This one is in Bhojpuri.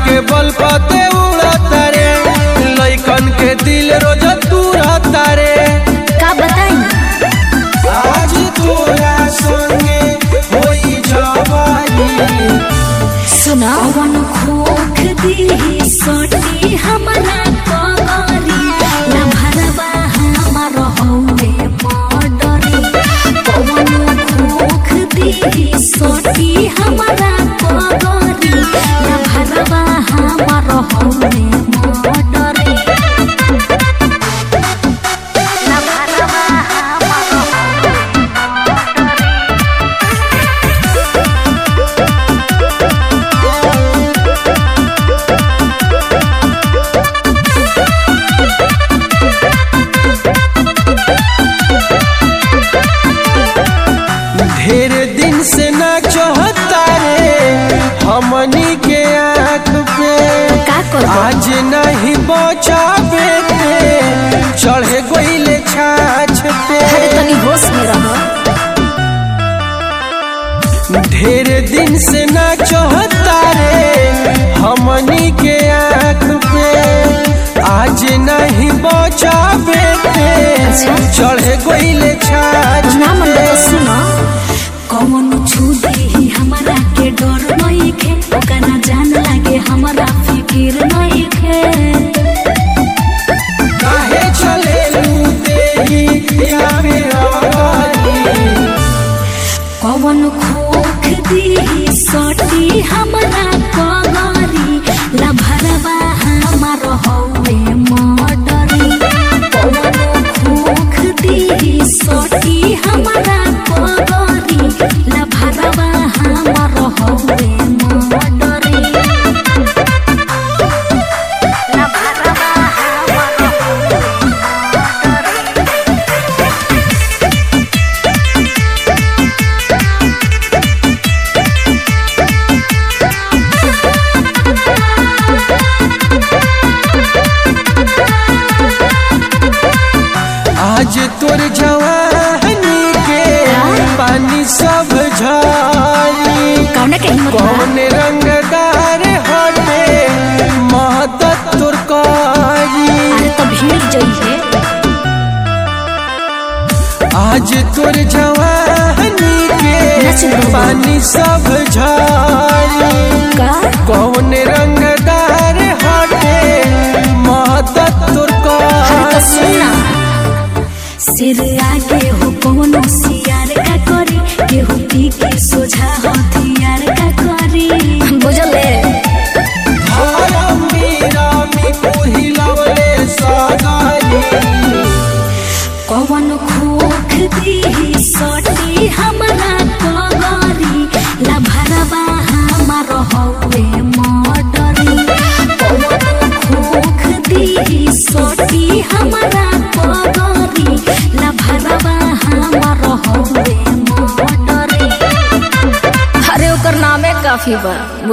के बल पते उड़ता रे, लइकन के दिल रोज तुरता रे। का बताई आज तोरा संगे होई जवानी, सुना वन खोख दी सोटी हमरा कगरी ना भरवा हमर हौवे बॉर्डरी। पवन खोख दी सोटी हमरा कगरी ना भरवा हमर हौवे बॉर्डरी। ना भरवा हमर हौवे ढेर दिन से ना चाहता रे हमनी के आँख पे, का करबो? आज नहीं बचावे के चढ़े गोइले छाछ पे। अरे तनी होश में रह। ढेर दिन से ना चाहता रे हमनी के आँख पे, आज नहीं बचावे के चढ़े गोइले छाछ ना मन पे। तो सुनो कौन छू दे हमरा के डर नहीं खे, ओकरा जान लागे हमरा फिकिर नहीं खे। काहे चले लूटे या मेरा कौन खोख दी सोटी हमरा कगरी ला भरवा हमर हौवे मर्डरी। कौन खोख दी सोटी हमरा कगरी ला भरवा हमर हौवे मर्डरी। ला भरवा हमर हौवे आज तोर जवानी के पानी सब झारी। कौन के हिम्मत बा? कौन रंगदार हटे महतत तोर कारी। अरे तो भीड़ जइहे आज तोर जवानी के पानी सब झारी। का कौन रंगदार हटे महतत तोर अरे तो कारी। सुना सिर आगे हो कोनो सियार का करी, केहू पी के सोझा हथियार का करी। बुझले कौन खोख दी सोटी हमरा कगरी ला भरवा हमर हौवे मर्डरी। कौन खोख दी सोटी हमरा कगरी ला भरवा हमर हौवे मर्डरी। अरे ओकर नामे काफी बा।